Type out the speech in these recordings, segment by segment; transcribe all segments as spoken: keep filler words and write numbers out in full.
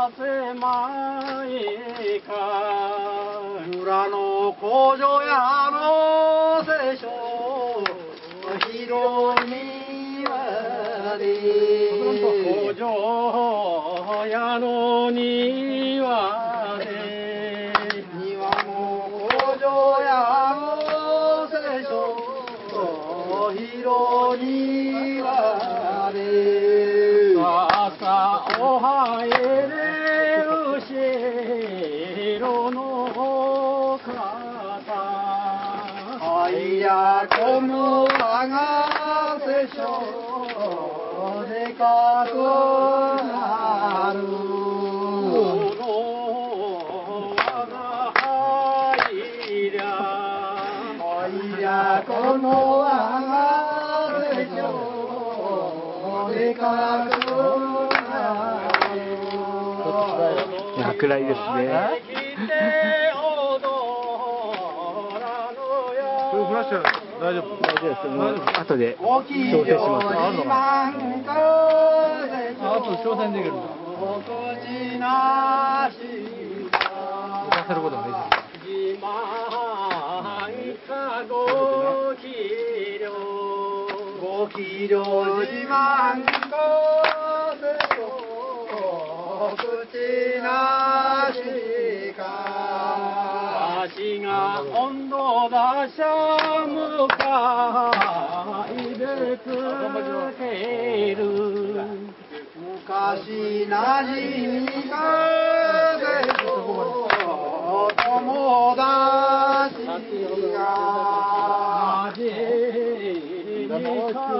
せまいか裏の工場屋の聖書広い庭で工場屋の庭で庭の工場屋の聖書広い庭で朝おはえれる白の傘あいやこの我が聖書でかくなるこの我がはいりゃはいりゃこの我が聖書でかくいや、暗いですね。 フラッシュ大丈夫？ 大丈夫です。もう後で調整します。 あるのかな？あと調整できるんだ。浮かせることもできるんだ。 ごキロ自慢口なしかわしが温度出しゃ向かいでつける昔なじみかぜと友達がなじみか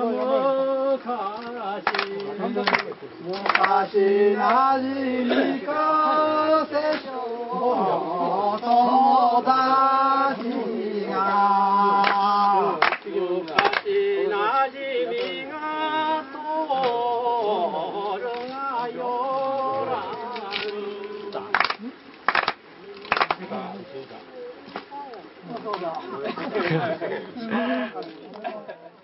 昔なじみかせしょ友達が昔なじみがとるがよらぬそうだ